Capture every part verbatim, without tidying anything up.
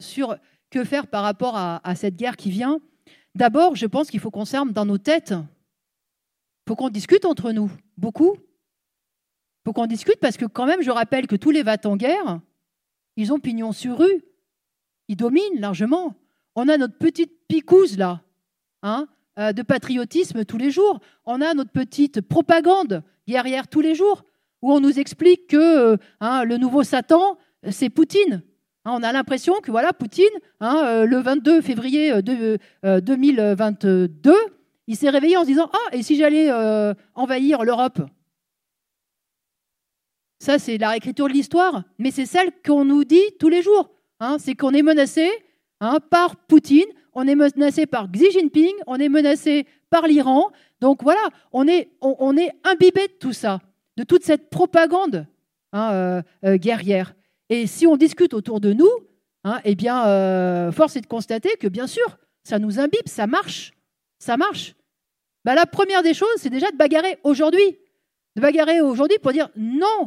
sur que faire par rapport à, à cette guerre qui vient. D'abord, je pense qu'il faut qu'on s'arme dans nos têtes. Il faut qu'on discute entre nous, beaucoup. Il faut qu'on discute parce que quand même, je rappelle que tous les va-t-en-guerre, ils ont pignon sur rue. Ils dominent largement. On a notre petite picouse, là, hein, euh, de patriotisme tous les jours. On a notre petite propagande guerrière tous les jours, où on nous explique que euh, hein, le nouveau Satan, c'est Poutine. Hein, on a l'impression que voilà, Poutine, hein, euh, le vingt-deux février de, euh, deux mille vingt-deux, il s'est réveillé en se disant « Ah, et si j'allais euh, envahir l'Europe ?» Ça, c'est la réécriture de l'histoire, mais c'est celle qu'on nous dit tous les jours. Hein, c'est qu'on est menacé hein, par Poutine, on est menacé par Xi Jinping, on est menacé par l'Iran. Donc voilà, on est, on, on est imbibé de tout ça, de toute cette propagande hein, euh, euh, guerrière. Et si on discute autour de nous, hein, eh bien, euh, force est de constater que, bien sûr, ça nous imbibe, ça marche. Ça marche. Ben, la première des choses, c'est déjà de bagarrer aujourd'hui. De bagarrer aujourd'hui pour dire non.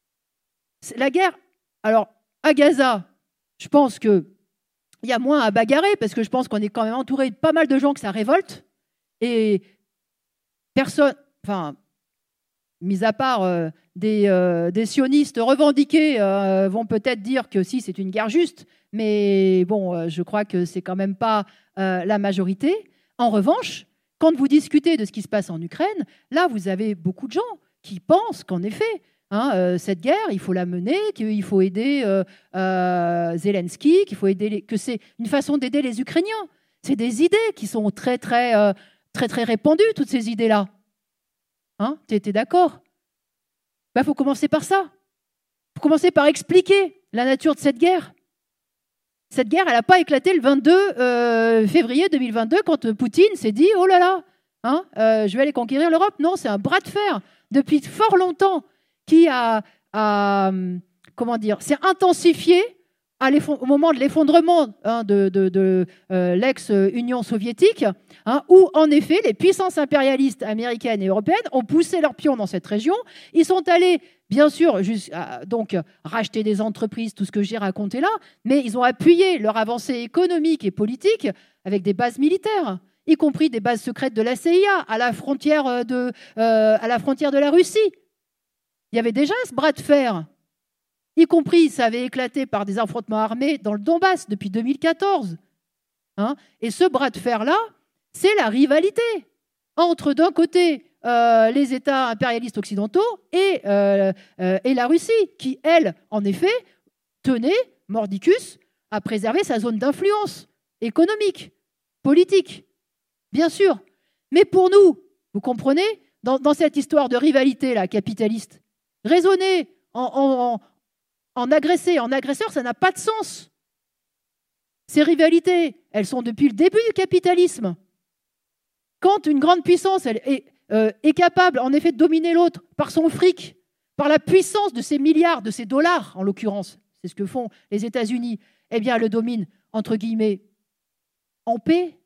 La guerre, alors, à Gaza, je pense qu'il y a moins à bagarrer parce que je pense qu'on est quand même entouré de pas mal de gens que ça révolte. Et personne, enfin, mis à part euh, des, euh, des sionistes revendiqués euh, vont peut-être dire que si, c'est une guerre juste, mais bon, euh, je crois que c'est quand même pas euh, la majorité. En revanche, quand vous discutez de ce qui se passe en Ukraine, là, vous avez beaucoup de gens qui pensent qu'en effet, hein, euh, cette guerre, il faut la mener, qu'il faut aider euh, euh, Zelensky, qu'il faut aider les... que c'est une façon d'aider les Ukrainiens. C'est des idées qui sont très, très, euh, très, très répandues, toutes ces idées-là. Hein, tu étais d'accord ? Il faut commencer par ça. Il faut commencer par expliquer la nature de cette guerre. Cette guerre, elle n'a pas éclaté le vingt-deux euh, février deux mille vingt-deux quand Poutine s'est dit « Oh là là, hein, euh, je vais aller conquérir l'Europe ». Non, c'est un bras de fer depuis fort longtemps qui a, a comment dire, s'est intensifié à au moment de l'effondrement hein, de, de, de euh, l'ex-Union soviétique, hein, où en effet les puissances impérialistes américaines et européennes ont poussé leurs pions dans cette région. Ils sont allés, bien sûr, jusqu'à, donc racheter des entreprises, tout ce que j'ai raconté là, mais ils ont appuyé leur avancée économique et politique avec des bases militaires, y compris des bases secrètes de la C I A à la frontière de, euh, à la frontière de la Russie. Il y avait déjà ce bras de fer. Y compris, ça avait éclaté par des affrontements armés dans le Donbass depuis deux mille quatorze. Hein, et ce bras de fer-là, c'est la rivalité entre, d'un côté, euh, les États impérialistes occidentaux et, euh, euh, et la Russie, qui, elle, en effet, tenait, mordicus, à préserver sa zone d'influence économique, politique, bien sûr. Mais pour nous, vous comprenez, dans, dans cette histoire de rivalité là, capitaliste, raisonner en... en, en En agressé, en agresseur, ça n'a pas de sens. Ces rivalités, elles sont depuis le début du capitalisme. Quand une grande puissance elle est, euh, est capable, en effet, de dominer l'autre par son fric, par la puissance de ses milliards, de ses dollars, en l'occurrence, c'est ce que font les États-Unis, eh bien, elle le domine, entre guillemets, en paix.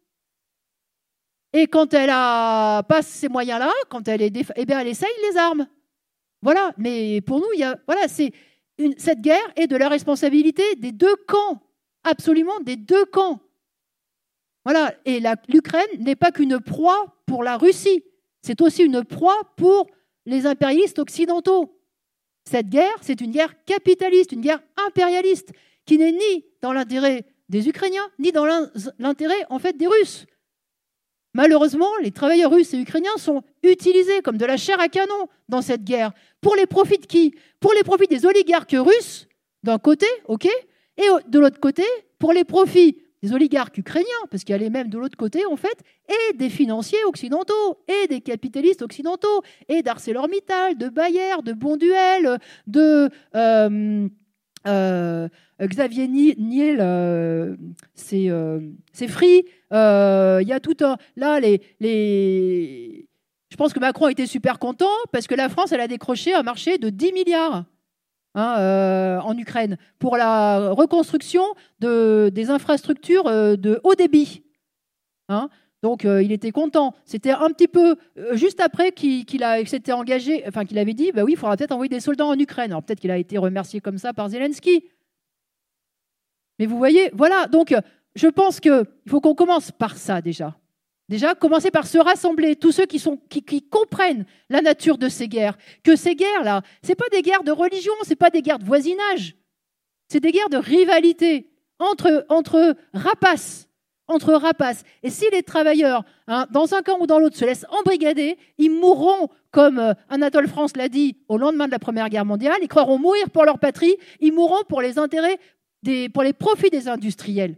Et quand elle n'a pas ces moyens-là, quand elle est défa- eh bien, elle essaye les armes. Voilà, mais pour nous, il y a, voilà, c'est... Une, cette guerre est de la responsabilité des deux camps, absolument des deux camps. Voilà, et la, l'Ukraine n'est pas qu'une proie pour la Russie, c'est aussi une proie pour les impérialistes occidentaux. Cette guerre, c'est une guerre capitaliste, une guerre impérialiste, qui n'est ni dans l'intérêt des Ukrainiens, ni dans l'intérêt, en fait, des Russes. Malheureusement, les travailleurs russes et ukrainiens sont utilisés comme de la chair à canon dans cette guerre. Pour les profits de qui ? Pour les profits des oligarques russes, d'un côté, ok, et de l'autre côté, pour les profits des oligarques ukrainiens, parce qu'il y a les mêmes de l'autre côté, en fait, et des financiers occidentaux, et des capitalistes occidentaux, et d'ArcelorMittal, de Bayer, de Bonduelle, de... Euh, Euh, Xavier Niel, euh, c'est, euh, c'est Free. Il euh, y a tout un. Là, les, les. Je pense que Macron a été super content parce que la France, elle a décroché un marché de dix milliards hein, euh, en Ukraine pour la reconstruction de, des infrastructures euh, de haut débit. Hein. Donc, euh, il était content. C'était un petit peu euh, juste après qu'il, qu'il, a, qu'il s'était engagé, enfin qu'il avait dit, bah oui, il faudra peut-être envoyer des soldats en Ukraine. Alors peut-être qu'il a été remercié comme ça par Zelensky. Mais vous voyez, voilà, donc je pense qu'il faut qu'on commence par ça déjà. Déjà, commencer par se rassembler, tous ceux qui, sont, qui, qui comprennent la nature de ces guerres. Que ces guerres-là, ce n'est pas des guerres de religion, ce n'est pas des guerres de voisinage. C'est des guerres de rivalité entre, entre rapaces. Entre rapaces. Et si les travailleurs, hein, dans un camp ou dans l'autre, se laissent embrigader, ils mourront, comme euh, Anatole France l'a dit au lendemain de la Première Guerre mondiale, ils croiront mourir pour leur patrie, ils mourront pour les intérêts, des, pour les profits des industriels.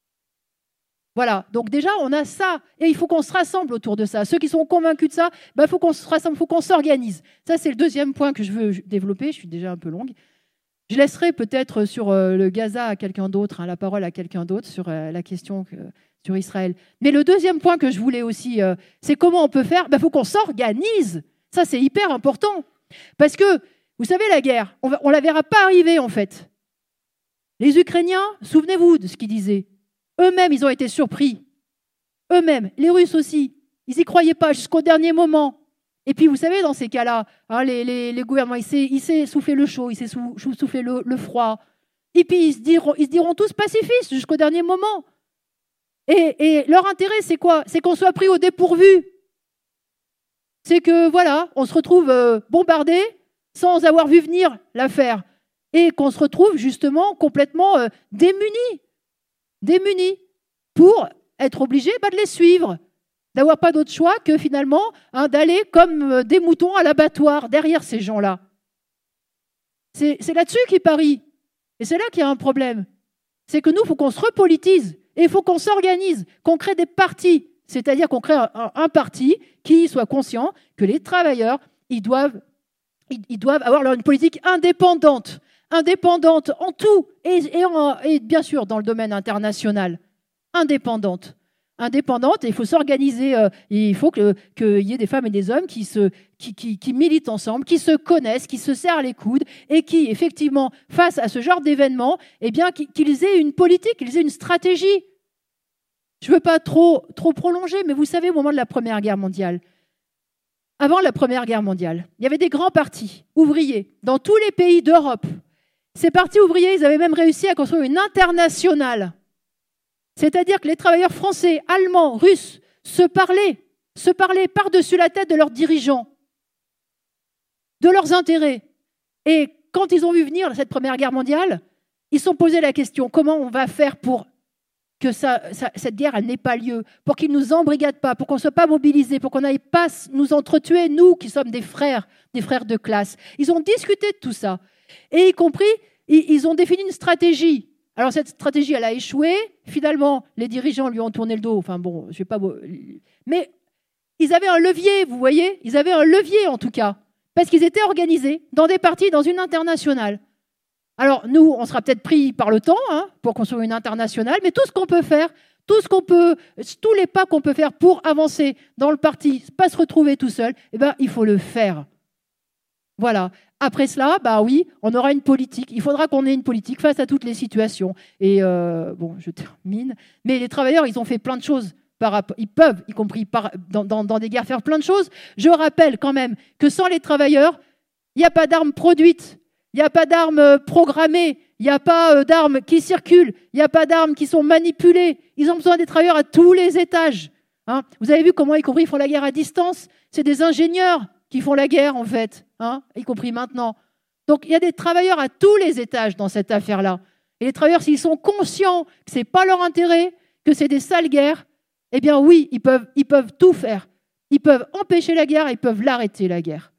Voilà, donc déjà, on a ça, et il faut qu'on se rassemble autour de ça. Ceux qui sont convaincus de ça, il ben, faut qu'on se rassemble, il faut qu'on s'organise. Ça, c'est le deuxième point que je veux développer, je suis déjà un peu longue. Je laisserai peut-être sur euh, le Gaza à quelqu'un d'autre, hein, la parole à quelqu'un d'autre sur euh, la question que, sur Israël. Mais le deuxième point que je voulais aussi, euh, c'est comment on peut faire. Il ben, faut qu'on s'organise. Ça, c'est hyper important. Parce que, vous savez, la guerre, on ne la verra pas arriver, en fait. Les Ukrainiens, souvenez-vous de ce qu'ils disaient. Eux-mêmes, ils ont été surpris. Eux-mêmes, les Russes aussi. Ils n'y croyaient pas jusqu'au dernier moment. Et puis, vous savez, dans ces cas-là, hein, les, les, les gouvernements, ils s'est, ils s'est soufflé le chaud, ils s'est sou, soufflé le, le froid. Et puis, ils se diront, ils se diront tous pacifistes jusqu'au dernier moment. Et, et leur intérêt, c'est quoi? C'est qu'on soit pris au dépourvu. C'est que, voilà, on se retrouve euh, bombardé sans avoir vu venir l'affaire. Et qu'on se retrouve justement complètement euh, démunis. Démunis pour être obligés bah, de les suivre. D'avoir pas d'autre choix que finalement hein, d'aller comme des moutons à l'abattoir derrière ces gens-là. C'est, c'est là-dessus qu'ils parient. Et c'est là qu'il y a un problème. C'est que nous, il faut qu'on se repolitise et il faut qu'on s'organise, qu'on crée des partis. C'est-à-dire qu'on crée un, un, un parti qui soit conscient que les travailleurs, ils doivent, ils, ils doivent avoir leur, une politique indépendante. Indépendante en tout et, et, en, et bien sûr dans le domaine international. Indépendante. Indépendante, et il faut s'organiser, euh, et il faut qu'il que y ait des femmes et des hommes qui, se, qui, qui, qui militent ensemble, qui se connaissent, qui se serrent les coudes, et qui, effectivement, face à ce genre d'événements, eh bien, qu'ils aient une politique, qu'ils aient une stratégie. Je ne veux pas trop, trop prolonger, mais vous savez, au moment de la Première Guerre mondiale, avant la Première Guerre mondiale, il y avait des grands partis ouvriers dans tous les pays d'Europe. Ces partis ouvriers, ils avaient même réussi à construire une internationale. C'est-à-dire que les travailleurs français, allemands, russes se parlaient, se parlaient par-dessus la tête de leurs dirigeants, de leurs intérêts. Et quand ils ont vu venir cette Première Guerre mondiale, ils se sont posé la question, comment on va faire pour que ça, ça, cette guerre elle n'ait pas lieu, pour qu'ils ne nous embrigadent pas, pour qu'on ne soit pas mobilisés, pour qu'on n'aille pas nous entretuer, nous qui sommes des frères, des frères de classe. Ils ont discuté de tout ça. Et y compris, ils ont défini une stratégie. Alors cette stratégie, elle a échoué. Finalement, les dirigeants lui ont tourné le dos. Enfin bon, je vais pas. Mais ils avaient un levier, vous voyez. Ils avaient un levier en tout cas, parce qu'ils étaient organisés dans des partis, dans une internationale. Alors nous, on sera peut-être pris par le temps hein, pour construire une internationale, mais tout ce qu'on peut faire, tout ce qu'on peut, tous les pas qu'on peut faire pour avancer dans le parti, pas se retrouver tout seul, eh ben il faut le faire. Voilà. Après cela, bah oui, on aura une politique. Il faudra qu'on ait une politique face à toutes les situations. Et euh, bon, je termine. Mais les travailleurs, ils ont fait plein de choses. Par, ils peuvent, y compris par, dans, dans, dans des guerres, faire plein de choses. Je rappelle quand même que sans les travailleurs, il n'y a pas d'armes produites, il n'y a pas d'armes programmées, il n'y a pas d'armes qui circulent, il n'y a pas d'armes qui sont manipulées. Ils ont besoin des travailleurs à tous les étages. Hein. Vous avez vu comment, y compris, ils font la guerre à distance? C'est des ingénieurs qui font la guerre, en fait, hein, y compris maintenant. Donc, il y a des travailleurs à tous les étages dans cette affaire-là. Et les travailleurs, s'ils sont conscients que ce n'est pas leur intérêt, que c'est des sales guerres, eh bien oui, ils peuvent, ils peuvent tout faire. Ils peuvent empêcher la guerre, ils peuvent l'arrêter, la guerre.